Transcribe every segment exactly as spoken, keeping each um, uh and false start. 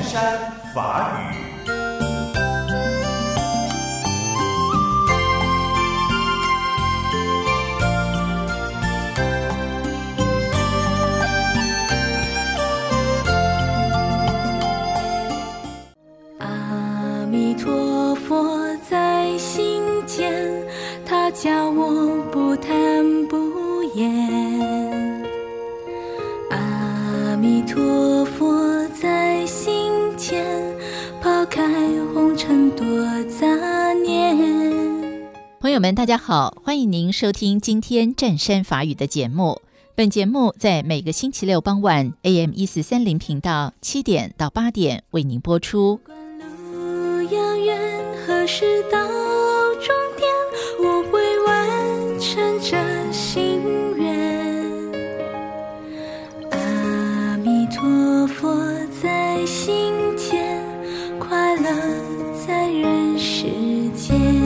山法语。 阿弥陀佛在心间，他教我不贪不言。阿弥陀佛在心间，抛开红尘多杂念。 朋友们大家好，欢迎您收听今天湛山法语的节目。本节目在每个星期六傍晚 A M 一四三零 频道七点到八点为您播出。 路遥远，何时到终点？我会完成这心愿。阿弥陀佛在心间，快乐在人世间。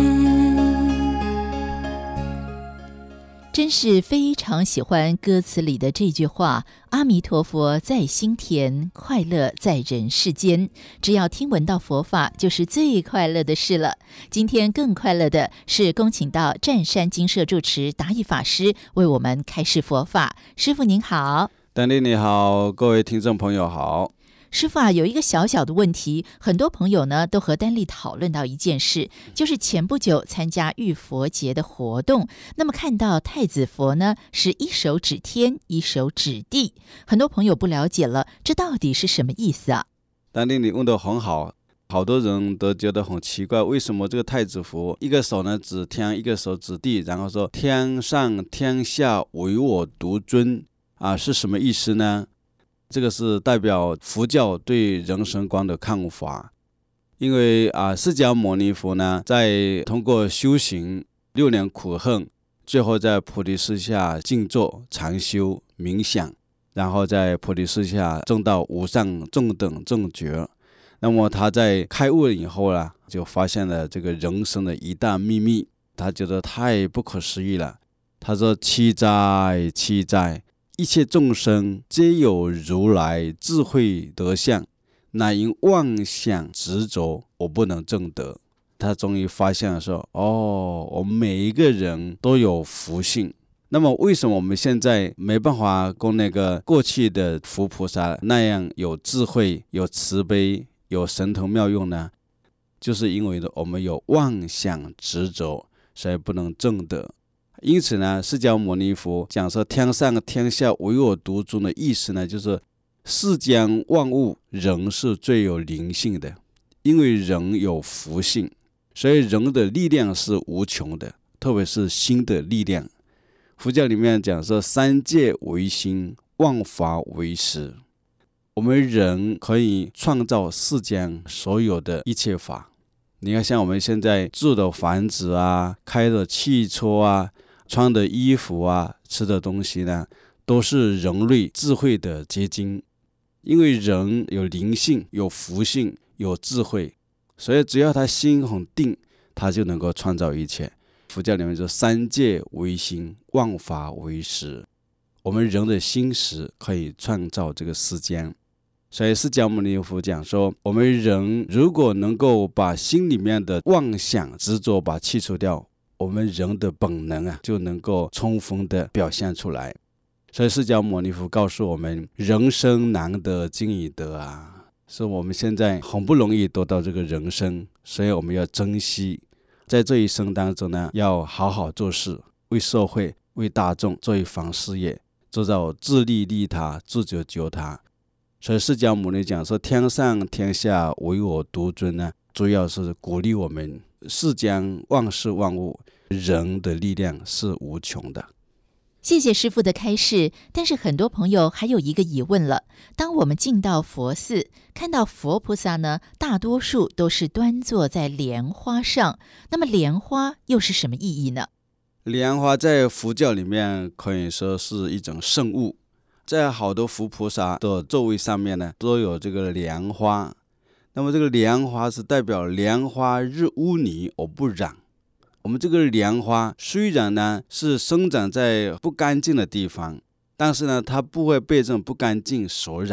真是非常喜欢歌词里的这句话，阿弥陀佛在心田，快乐在人世间。只要听闻到佛法，就是最快乐的事了。今天更快乐的是恭请到湛山精舍住持达义法师为我们开示佛法。师父您好。 丹妮你好，各位听众朋友好。 师父啊，有一个小小的问题，很多朋友呢都和丹丽讨论到一件事，就是前不久参加浴佛节的活动，那么看到太子佛呢是一手指天，一手指地，很多朋友不了解了，这到底是什么意思啊？ 丹妮你问得很好，好多人都觉得很奇怪，为什么这个太子佛一个手呢指天，一个手指地，然后说天上天下唯我独尊啊，是什么意思呢？这个是代表佛教对人生观的看法。因为啊，释迦牟尼佛呢，在通过修行六年苦恨，最后在菩提树下静坐禅修冥想，然后在菩提树下证到无上正等正觉。那么他在开悟以后呢，就发现了这个人生的一大秘密，他觉得太不可思议了。他说：七哉七哉，一切众生皆有如来智慧德相，乃因妄想执着，我不能证得。他终于发现了说，哦，我们每一个人都有福性。那么为什么我们现在没办法跟那个过去的佛菩萨那样有智慧、有慈悲、有神通妙用呢？就是因为我们有妄想执着，所以不能证得。因此呢，释迦牟尼佛讲说天上天下唯我独尊的意思呢，就是世间万物人是最有灵性的，因为人有福性，所以人的力量是无穷的，特别是心的力量。佛教里面讲说三界为心，万法为识。我们人可以创造世间所有的一切法。你看像我们现在住的房子啊，开的汽车啊，穿的衣服啊，吃的东西呢，都是人类智慧的结晶。因为人有灵性，有福性，有智慧，所以只要他心很定，他就能够创造一切。佛教里面说三界为心，万法为识。我们人的心识可以创造这个世间。所以释迦牟尼佛讲说，我们人如果能够把心里面的妄想执着把它去除掉，我们人的本能啊就能够充分的表现出来。所以释迦牟尼佛告诉我们，人生难得今已得啊，是我们现在很不容易得到这个人生，所以我们要珍惜。在这一生当中呢，要好好做事，为社会为大众做一番事业，做到自利利他，自救救他。所以释迦牟尼讲说天上天下唯我独尊呢，主要是鼓励我们世间万事万物人的力量是无穷的。 谢谢师父的开示，但是很多朋友还有一个疑问了，当我们进到佛寺，看到佛菩萨呢，大多数都是端坐在莲花上，那么莲花又是什么意义呢？ 莲花在佛教里面可以说是一种圣物，在好多佛菩萨的座位上面呢，都有这个莲花。那么这个莲花是代表莲花日污泥而不染。我们这个莲花虽然呢是生长在不干净的地方，但是呢它不会被这种不干净所染，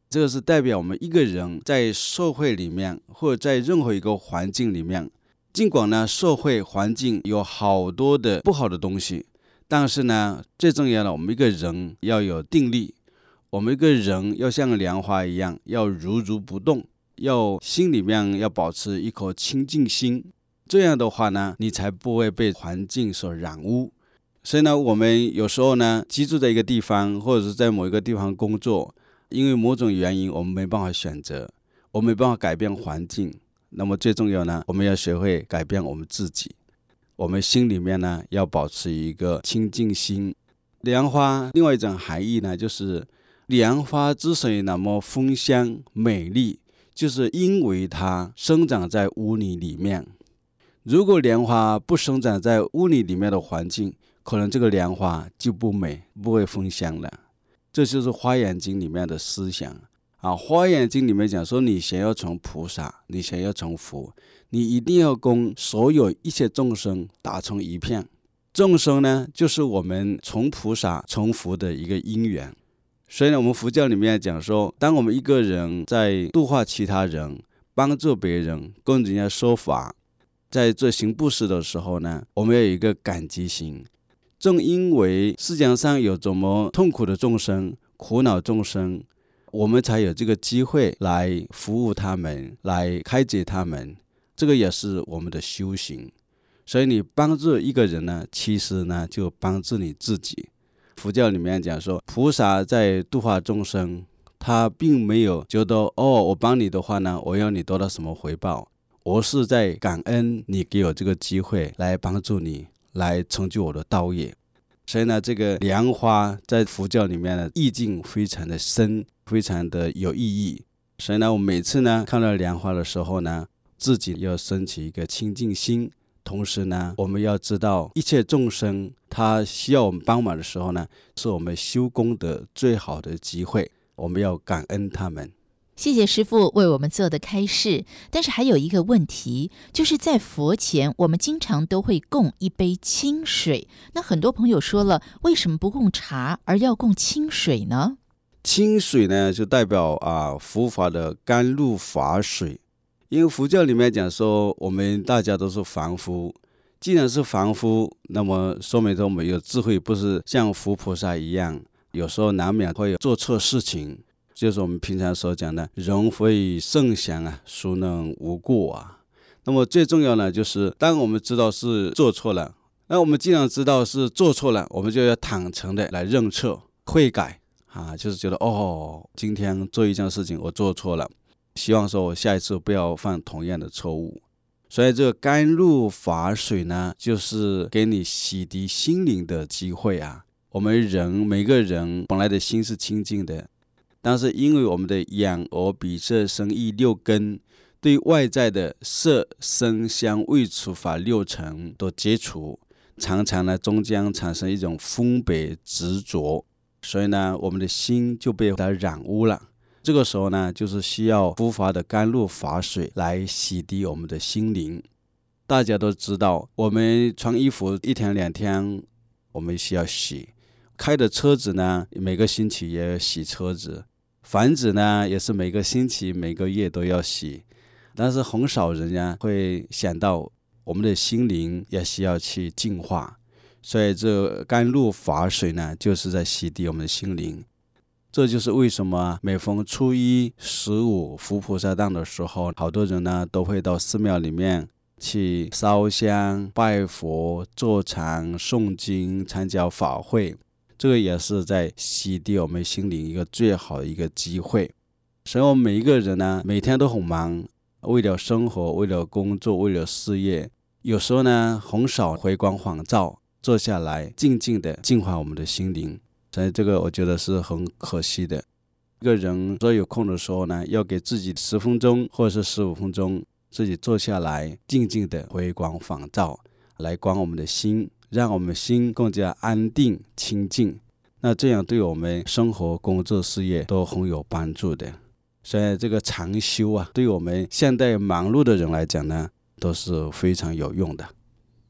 这个是代表我们一个人在社会里面，或者在任何一个环境里面，尽管呢社会环境有好多的不好的东西，但是呢最重要的，我们一个人要有定力，我们一个人要像莲花一样，要如如不动，要心里面要保持一颗清净心，这样的话呢，你才不会被环境所染污。所以呢，我们有时候呢居住在一个地方，或者是在某一个地方工作，因为某种原因我们没办法选择，我们没办法改变环境，那么最重要呢，我们要学会改变我们自己，我们心里面呢要保持一个清净心。莲花另外一种含义呢，就是莲花之所以那么芬香美丽，就是因为它生长在污泥里面。如果莲花不生长在污泥里面的环境，可能这个莲花就不美，不会芬香了。这就是《华严经》里面的思想啊。《华严经》里面讲说，你想要成菩萨，你想要成佛，你一定要跟所有一切众生打成一片。众生呢，就是我们从菩萨成佛的一个因缘。所以呢，我们佛教里面讲说，当我们一个人在度化其他人，帮助别人，跟人家说法，在做行布施的时候呢，我们要有一个感激心。正因为世界上有这么痛苦的众生，苦恼众生，我们才有这个机会来服务他们，来开解他们，这个也是我们的修行。所以你帮助一个人呢，其实呢就帮助你自己。佛教里面讲说，菩萨在度化众生，他并没有觉得哦，我帮你的话呢，我要你得到什么回报，我是在感恩你给我这个机会来帮助你，来成就我的道业。所以呢，这个莲花在佛教里面的意境非常的深，非常的有意义。所以呢，我每次呢看到莲花的时候呢，自己要升起一个清净心，同时呢，我们要知道一切众生他需要我们帮忙的时候呢，是我们修功的最好的机会，我们要感恩他们。 谢谢师父为我们做的开示。但是还有一个问题，就是在佛前我们经常都会供一杯清水，那很多朋友说了，为什么不供茶而要供清水呢？ 清水呢就代表啊佛法的甘露法水。因为佛教里面讲说，我们大家都是凡夫，既然是凡夫，那么说明说我们有智慧，不是像佛菩萨一样，有时候难免会做错事情，就是我们平常所讲的人非圣贤啊，孰能无过啊。那么最重要呢，就是当我们知道是做错了，那我们既然知道是做错了，我们就要坦诚的来认错悔改啊，就是觉得哦，今天做一件事情我做错了，希望说我下一次不要犯同样的错误。所以这个甘露法水呢，就是给你洗涤心灵的机会啊。我们人每个人本来的心是清净的，但是因为我们的眼耳鼻舌身意六根对外在的色声香味触法六尘都接触，常常呢终将产生一种分别执着，所以呢我们的心就被它染污了。这个时候呢，就是需要佛法的甘露法水来洗涤我们的心灵。大家都知道，我们穿衣服一天两天我们需要洗，开的车子呢每个星期也要洗车子，房子呢也是每个星期每个月都要洗。但是很少人呢会想到我们的心灵也需要去净化，所以这甘露法水呢就是在洗涤我们的心灵。这就是为什么每逢初一十五佛菩萨诞的时候，好多人呢都会到寺庙里面去烧香拜佛坐禅诵经参加法会，这个也是在洗涤我们心灵一个最好的一个机会。所以我们每一个人呢每天都很忙，为了生活为了工作为了事业，有时候呢很少回光返照，坐下来静静的净化我们的心灵。所以这个我觉得是很可惜的。一个人说有空的时候呢，要给自己十分钟或者是十五分钟，自己坐下来静静的回光返照，来观我们的心，让我们心更加安定清净，那这样对我们生活工作事业都很有帮助的。所以这个禅修啊，对我们现代忙碌的人来讲呢，都是非常有用的。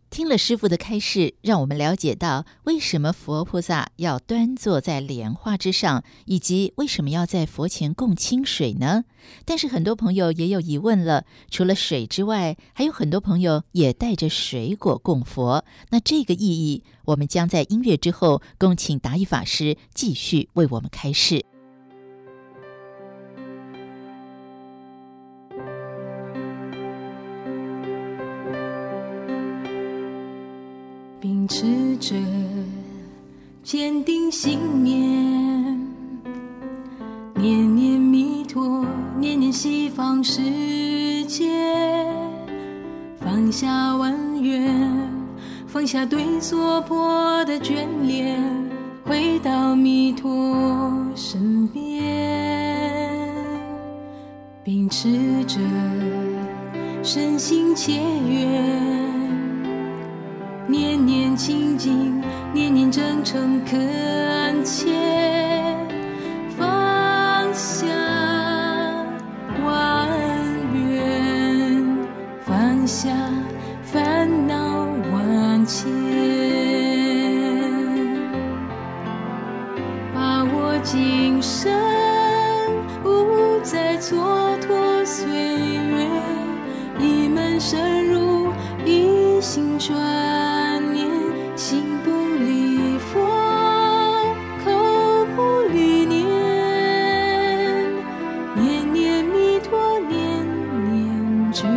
听了师父的开示，让我们了解到为什么佛菩萨要端坐在莲花之上，以及为什么要在佛前供清水呢？但是很多朋友也有疑问了，除了水之外，还有很多朋友也带着水果供佛。那这个意义，我们将在音乐之后恭请达义法师继续为我们开示。 秉持着坚定信念，念念弥陀，念念西方世界，放下万缘，放下对娑婆的眷恋，回到弥陀身边。秉持着身心切愿，念念清净，念念真诚恳切，放下万缘，放下烦恼万千，把握今生，无再蹉跎岁月，一门深入，一心专念，心不离佛，口不离念，念念弥陀，念念觉。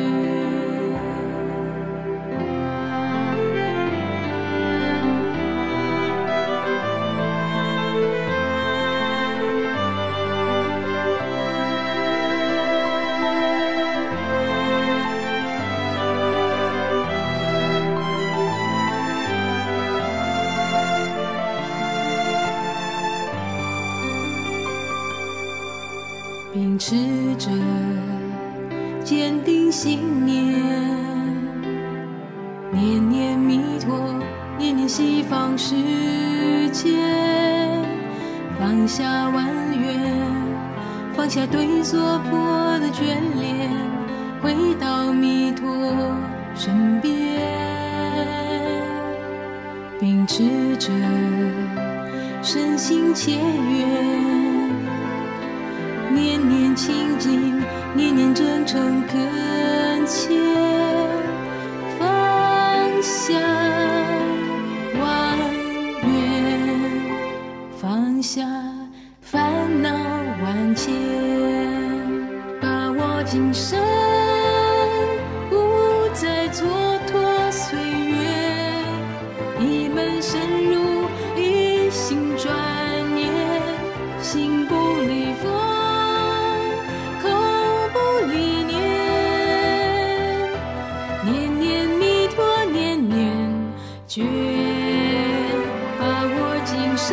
秉持着坚定信念，念念弥陀，念念西方世界，放下万缘，放下对娑婆的眷恋，回到弥陀身边。秉持着身心切愿，念念清净，念念真诚恳切，放下万缘，放下烦恼万千，把握今生，无再蹉跎岁月，一门深入，一心专念，心不离佛，觉，把握今生，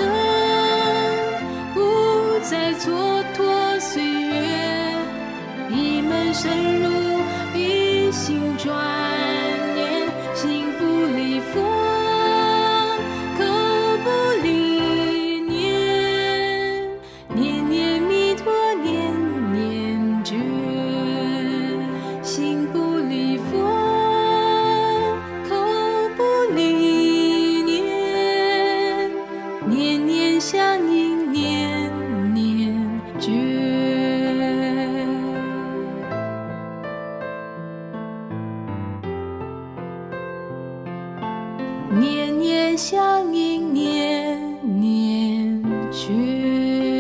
无再蹉跎岁月，一门深入，一心专念，心不离佛，口不离念，念念弥陀，念念觉，心不离佛，念念相应，念念觉，念念相应，念念觉。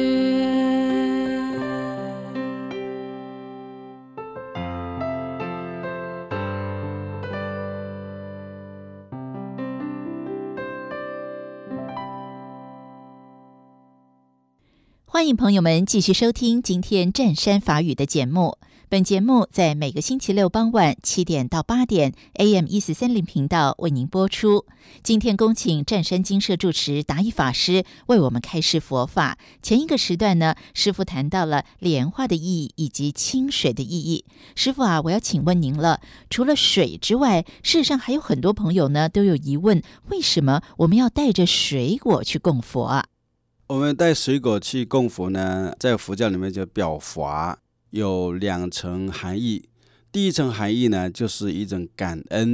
欢迎朋友们继续收听今天湛山法语的节目。本节目在每个星期六傍晚七点到八点 A M 一四三零频道为您播出。今天恭请湛山精舍住持达义法师为我们开示佛法。前一个时段呢，师父谈到了莲花的意义以及清水的意义。师父啊，我要请问您了，除了水之外，事实上还有很多朋友呢都有疑问，为什么我们要带着水果去供佛啊？ 我们带水果去供佛呢，在佛教里面叫表法，有两层含义。第一层含义呢，就是一种感恩，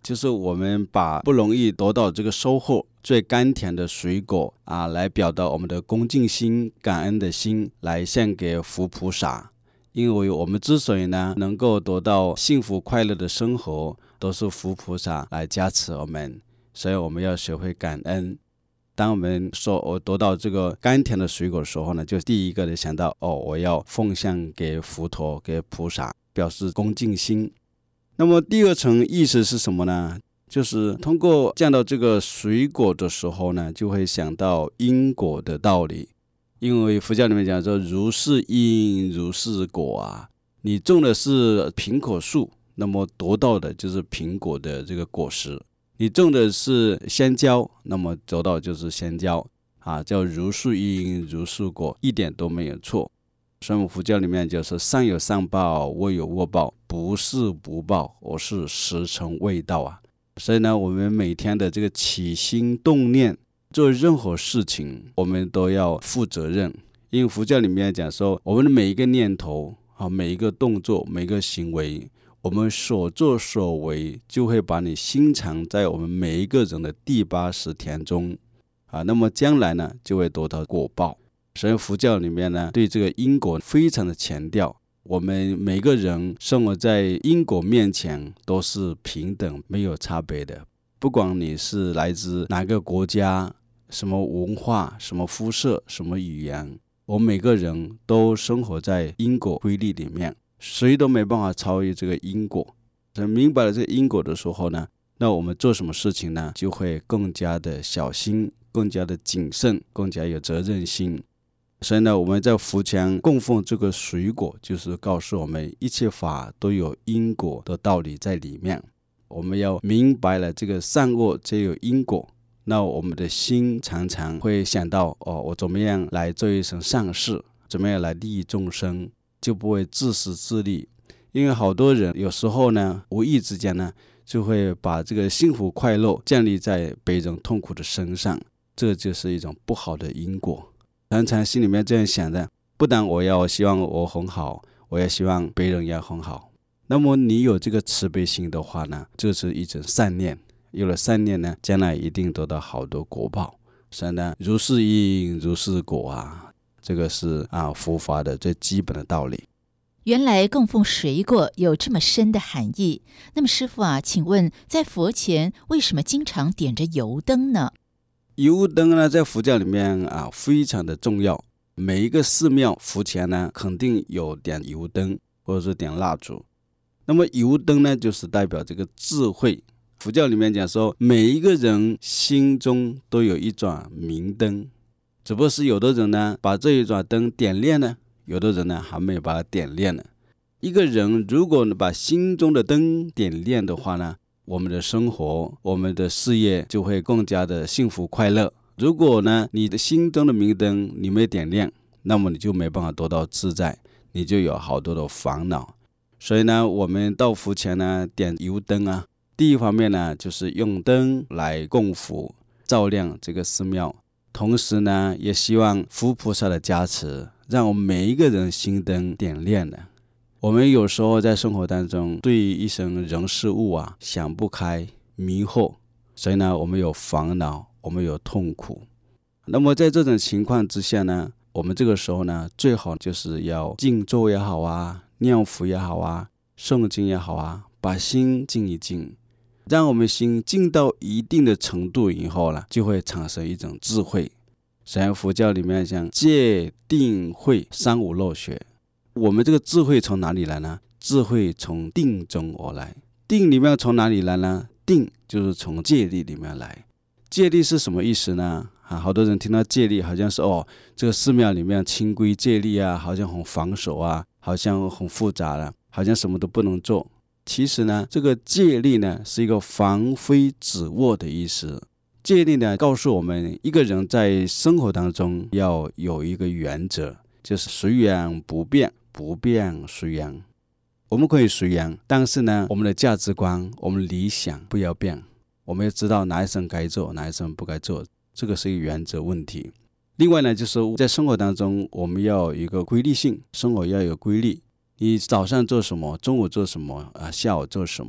就是我们把不容易得到这个收获最甘甜的水果啊，来表达我们的恭敬心、感恩的心，来献给佛菩萨。因为我们之所以呢能够得到幸福快乐的生活，都是佛菩萨来加持我们，所以我们要学会感恩。当我们说我得到这个甘甜的水果的时候呢，就第一个的想到哦，我要奉献给佛陀、给菩萨，表示恭敬心。那么第二层意思是什么呢？就是通过见到这个水果的时候呢，就会想到因果的道理。因为佛教里面讲说如是因如是果啊，你种的是苹果树，那么得到的就是苹果的这个果实；你种的是香蕉，那么得到就是香蕉啊，叫如是因如是果，一点都没有错。所以我们佛教里面就是善有善报，恶有恶报，不是不报，而是时辰未到啊。所以呢，我们每天的这个起心动念，做任何事情我们都要负责任。因为佛教里面讲说，我们的每一个念头啊，每一个动作，每一个行为，我们所作所为就会把你心藏在我们每一个人的第八识田中啊，那么将来呢就会得到果报。所以佛教里面呢对这个因果非常的强调，我们每个人生活在因果面前都是平等没有差别的，不管你是来自哪个国家，什么文化，什么肤色，什么语言，我们每个人都生活在因果规律里面，谁都没办法超越这个因果。所以明白了这个因果的时候呢，那我们做什么事情呢就会更加的小心，更加的谨慎，更加有责任心。所以呢，我们在佛前供奉这个水果，就是告诉我们一切法都有因果的道理在里面。我们要明白了这个善恶皆有因果，那我们的心常常会想到哦，我怎么样来做一件善事，怎么样来利益众生，就不会自私自利。因为好多人有时候呢无意之间呢就会把这个幸福快乐建立在别人痛苦的身上，这就是一种不好的因果。常常心里面这样想的，不但我要希望我很好，我也希望别人也很好。那么你有这个慈悲心的话呢，这是一种善念，有了善念呢，将来一定得到好多果报。所以呢，如是因如是果啊，这个是啊佛法的最基本的道理。 原来供奉水果有这么深的含义。那么师父啊，请问在佛前为什么经常点着油灯呢？ 油灯呢，在佛教里面啊非常的重要。每一个寺庙佛前呢，肯定有点油灯，或者是点蜡烛。那么油灯呢，就是代表这个智慧。佛教里面讲说，每一个人心中都有一盏明灯，只不过是有的人呢把这一盏灯点亮呢，有的人呢还没有把它点亮呢。一个人如果把心中的灯点亮的话呢，我们的生活，我们的事业就会更加的幸福快乐。如果呢你的心中的明灯你没点亮，那么你就没办法得到自在，你就有好多的烦恼。所以呢，我们到佛前呢点油灯啊，第一方面呢就是用灯来供佛，照亮这个寺庙，同时呢也希望佛菩萨的加持，让我们每一个人心灯点亮了。我们有时候在生活当中对一生人事物啊想不开，迷惑，所以呢我们有烦恼，我们有痛苦。那么在这种情况之下呢，我们这个时候呢最好就是要静坐也好啊，念佛也好啊，诵经也好啊，把心静一静，让我们心静到一定的程度以后呢，就会产生一种智慧。所以佛教里面讲戒定慧三无漏学，我们这个智慧从哪里来呢？智慧从定中而来。定里面从哪里来呢？定就是从戒律里面来。戒律是什么意思呢？啊，好多人听到戒律好像是哦，这个寺庙里面清规戒律啊，好像很防守啊，好像很复杂了，好像什么都不能做。其实呢，这个戒律呢是一个防非止恶的意思。戒律呢告诉我们，一个人在生活当中要有一个原则，就是随缘不变，不变随缘。我们可以随缘，但是呢，我们的价值观，我们理想不要变。我们要知道哪一生该做，哪一生不该做，这个是一个原则问题。另外呢，就是在生活当中，我们要有一个规律性，生活要有规律。你早上做什么，中午做什么，啊，下午做什么，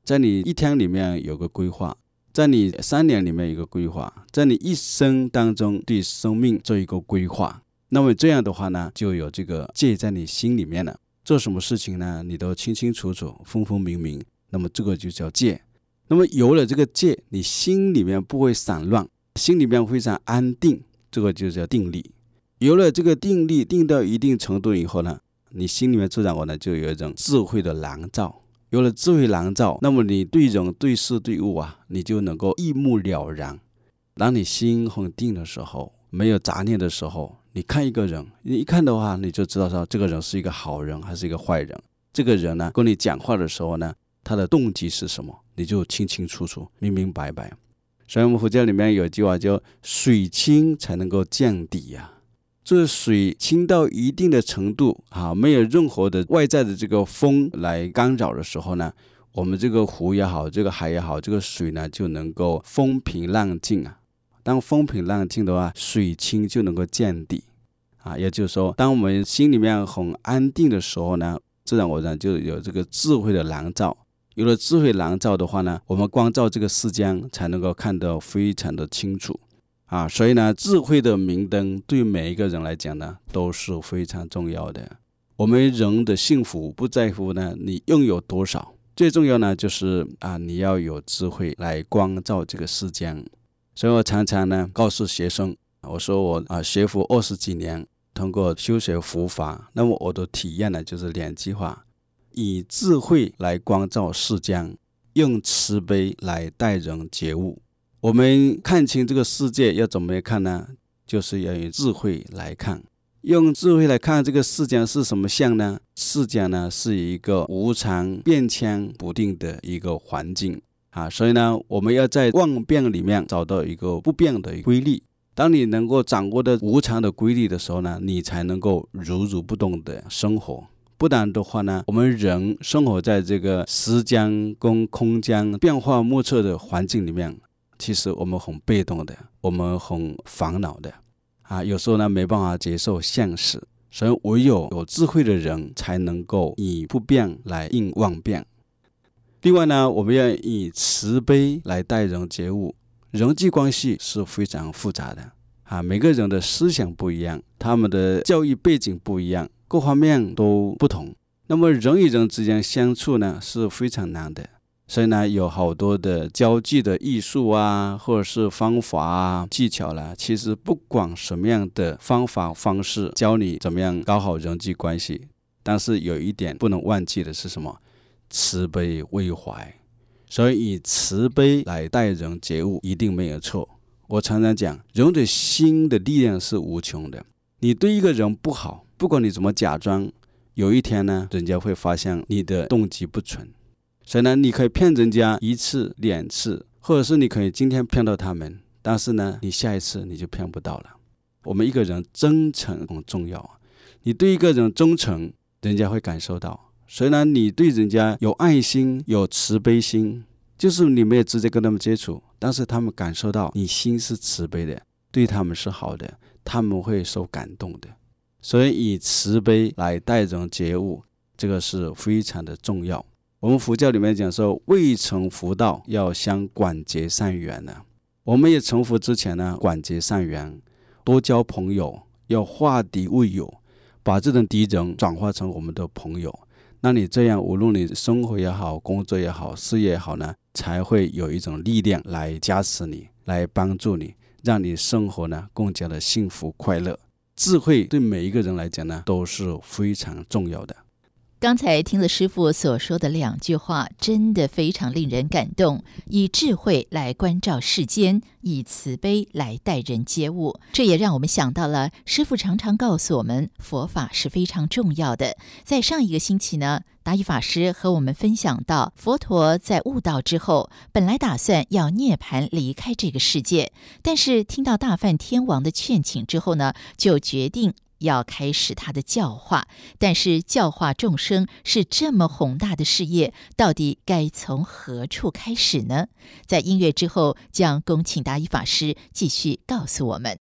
在你一天里面有个规划，在你三年里面有一个规划，在你一生当中对生命做一个规划。那么这样的话呢，就有这个戒在你心里面了，做什么事情呢，你都清清楚楚，分分明明，那么这个就叫戒。那么有了这个戒，你心里面不会散乱，心里面非常安定，这个就叫定力。有了这个定力，定到一定程度以后呢，你心里面自然而然就有一种智慧的廊照。有了智慧廊照，那么你对人对事对物啊，你就能够一目了然。当你心很定的时候，没有杂念的时候，你看一个人，你一看的话，你就知道说这个人是一个好人还是一个坏人。这个人呢，跟你讲话的时候呢，他的动机是什么，你就清清楚楚，明明白白。所以我们佛教里面有一句话叫水清才能够见底啊。这水清到一定的程度啊，没有任何的外在的这个风来干扰的时候呢，我们这个湖也好，这个海也好，这个水呢就能够风平浪静啊。当风平浪静的话，水清就能够见底啊。也就是说，当我们心里面很安定的时候呢，自然而然就有这个智慧的廊照。有了智慧廊照的话呢，我们光照这个世间才能够看得非常的清楚啊。所以呢，智慧的明灯对每一个人来讲呢，都是非常重要的。我们人的幸福不在乎呢你拥有多少，最重要呢就是啊，你要有智慧来光照这个世间。所以我常常呢告诉学生，我说我啊学佛二十几年，通过修学佛法，那么我的体验呢就是两句话：以智慧来光照世间，用慈悲来待人接物。我们看清这个世界要怎么看呢？就是要用智慧来看。用智慧来看这个世间是什么相呢？世间呢是一个无常变迁不定的一个环境啊，所以呢，我们要在万变里面找到一个不变的规律。当你能够掌握的无常的规律的时候呢，你才能够如如不动的生活。不然的话呢，我们人生活在这个时间跟空间变化莫测的环境里面，其实我们很被动的，我们很烦恼的啊，有时候呢没办法接受现实。所以唯有有智慧的人才能够以不变来应万变。另外呢，我们要以慈悲来待人接物。人际关系是非常复杂的啊，每个人的思想不一样，他们的教育背景不一样，各方面都不同。那么人与人之间相处呢是非常难的，所以呢有好多的交际的艺术啊，或者是方法啊技巧啦。其实不管什么样的方法方式教你怎么样搞好人际关系，但是有一点不能忘记的是什么？慈悲为怀。所以以慈悲来待人接物一定没有错。我常常讲，人的心的力量是无穷的。你对一个人不好，不管你怎么假装，有一天呢，人家会发现你的动机不纯。所以呢，你可以骗人家一次两次，或者是你可以今天骗到他们，但是呢，你下一次你就骗不到了。我们一个人真诚很重要，你对一个人忠诚，人家会感受到。所以呢，你对人家有爱心有慈悲心，就是你没有直接跟他们接触，但是他们感受到你心是慈悲的，对他们是好的，他们会受感动的。所以以慈悲来待人接物，这个是非常的重要。我们佛教里面讲说，未成佛道要相广结善缘呢。我们也成佛之前呢，广结善缘，多交朋友，要化敌为友，把这种敌人转化成我们的朋友。那你这样，无论你生活也好，工作也好，事业也好呢，才会有一种力量来加持你，来帮助你，让你生活呢更加的幸福快乐。智慧对每一个人来讲呢，都是非常重要的。 刚才听了师父所说的两句话，真的非常令人感动。以智慧来关照世间，以慈悲来待人接物。这也让我们想到了师父常常告诉我们，佛法是非常重要的。在上一个星期呢，达义法师和我们分享到，佛陀在悟道之后，本来打算要涅槃离开这个世界，但是听到大梵天王的劝请之后呢，就决定要开始他的教化。但是教化众生是这么宏大的事业，到底该从何处开始呢？在音乐之后，将恭请达义法师继续告诉我们。